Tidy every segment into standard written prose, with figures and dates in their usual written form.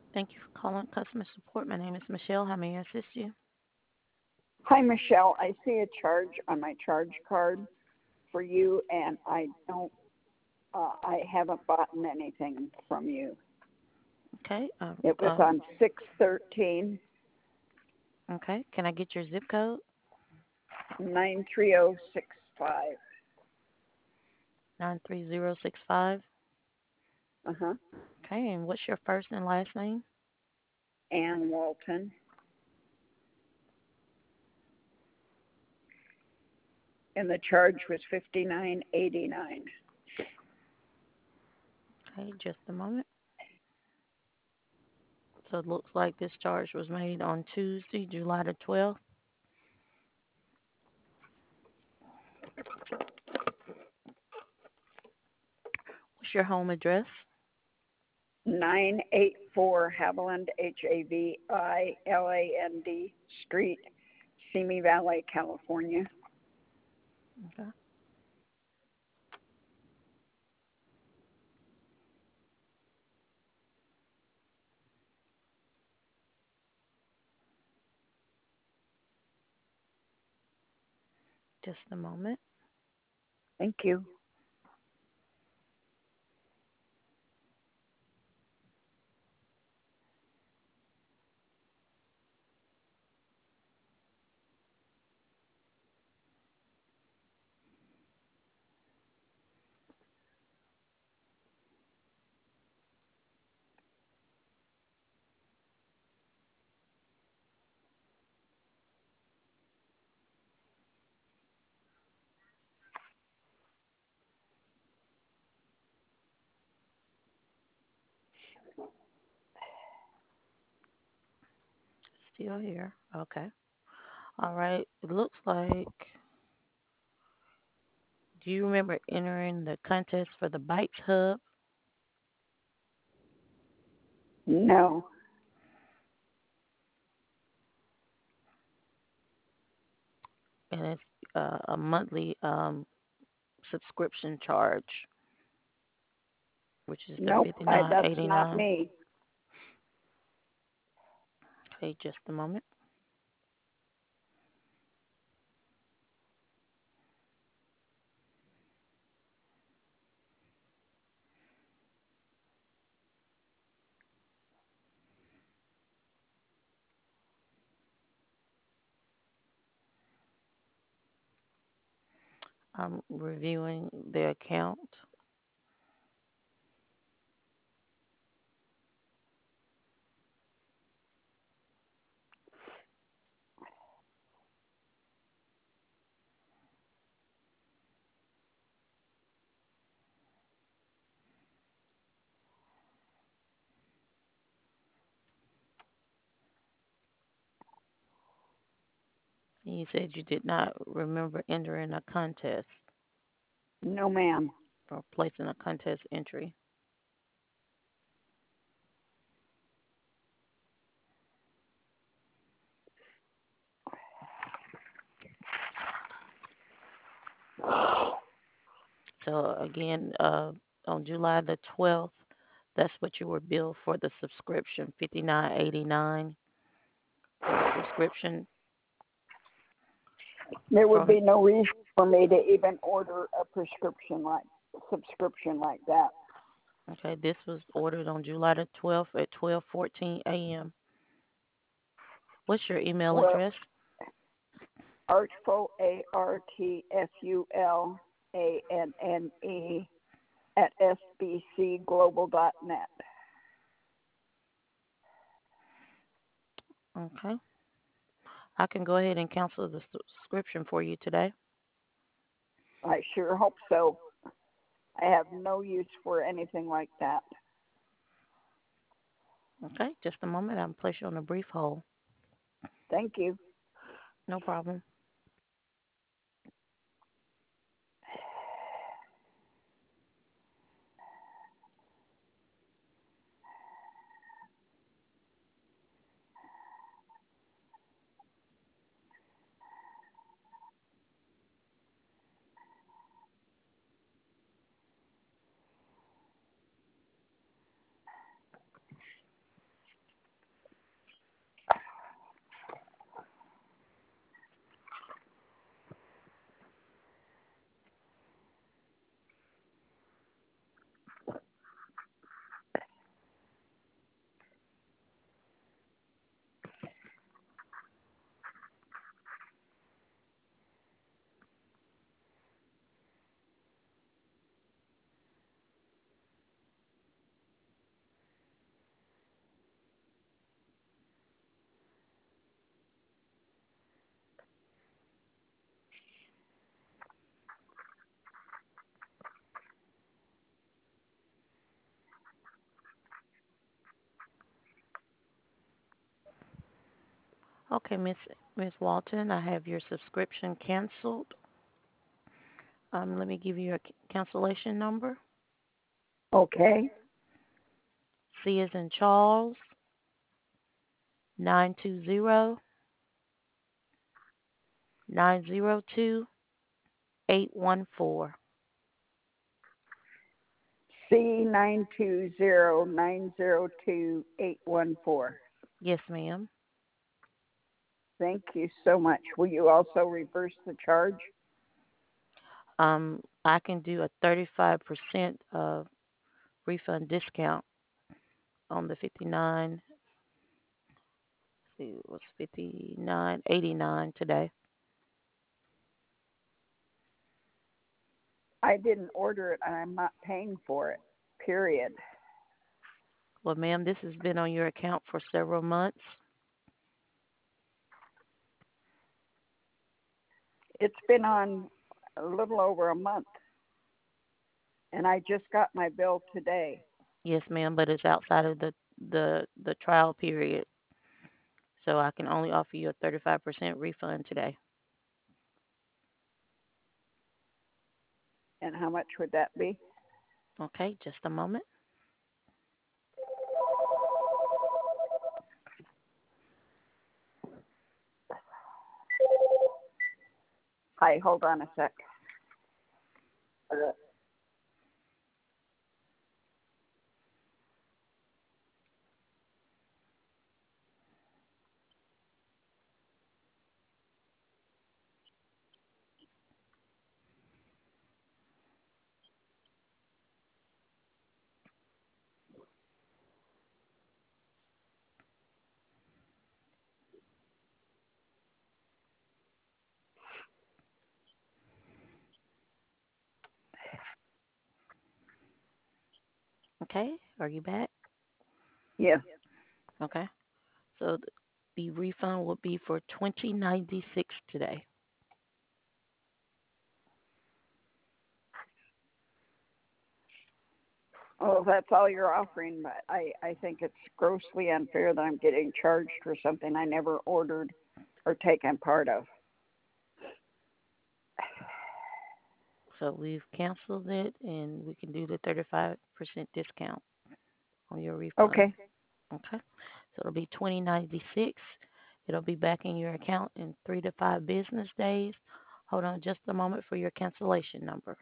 Thank you for calling customer support. My name is Michelle. How may I assist you? Hi, Michelle. I see a charge on my charge card for you, and I haven't bought anything from you. Okay. It was on 613 Okay. Can I get your zip code? 93065. 93065. Uh-huh. Okay. And what's your first and last name? Ann Walton. And the charge was $59.89. Okay. Just a moment. So it looks like this charge was made on Tuesday, July the 12th. What's your home address? 984 Haviland, Haviland Street, Simi Valley, California. Okay. Just a moment. Thank you. Still here. Okay. All right. It looks like. Do you remember entering the contest for the Bikes Hub? No. And it's a monthly subscription charge, which is the Nope, that's not 59.89. me. Okay, just a moment. I'm reviewing the account. You said you did not remember entering a contest No, ma'am. or placing a contest entry. So again, on July the 12th, that's what you were billed for the subscription, 59.89 for the subscription There would from. be no reason for me to even order a subscription like that. Okay, this was ordered on July the 12th at 12:14 a.m. What's your email Well, address? Artful, ARTFULANNE at sbcglobal.net. Okay, I can go ahead and cancel the subscription for you today. I sure hope so. I have no use for anything like that. Okay, just a moment. I'll place you on a brief hold. Thank you. No problem. Okay, Miss Walton, I have your subscription canceled. Let me give you a cancellation number. Okay. C is in Charles, 920-902-814. C920902814. Yes, ma'am. Thank you so much. Will you also reverse the charge? I can do a 35% refund discount on the 59. See, it was 59.89 today. I didn't order it and I'm not paying for it. Period. Well, ma'am, this has been on your account for several months. It's been on a little over a month and I just got my bill today. Yes, ma'am, but it's outside of the trial period, so I can only offer you a 35% refund today. And how much would that be? Okay, just a moment. Hi, hold on a sec. Okay, are you back? Yes. Okay, so the refund will be for 20.96 today. Oh, that's all you're offering, but I think it's grossly unfair that I'm getting charged for something I never ordered or taken part of. So we've canceled it, and we can do the 35% discount on your refund. Okay. Okay, so it'll be 20.96. It'll be back in your account in 3 to 5 business days. Hold on just a moment for your cancellation number.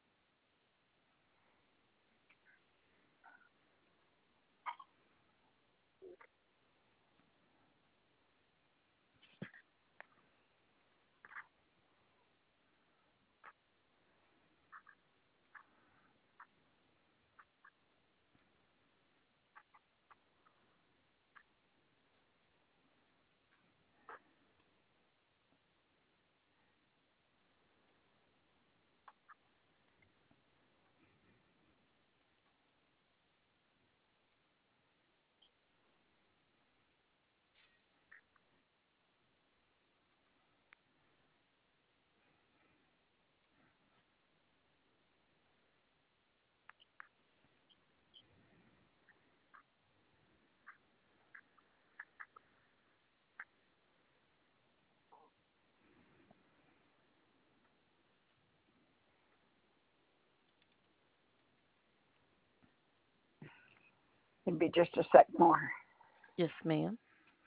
It'd be just a sec more. Yes, ma'am.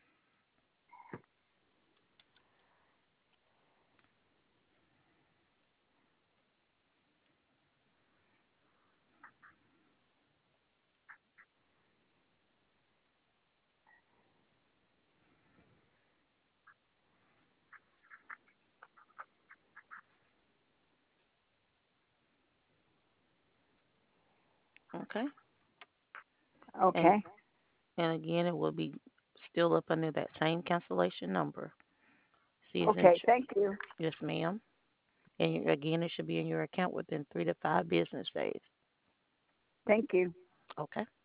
Okay. And Okay. and again, it will be still up under that same cancellation number. See, is in. Okay. Thank you. Yes, ma'am. And it should be in your account within 3 to 5 business days. Thank you. Okay.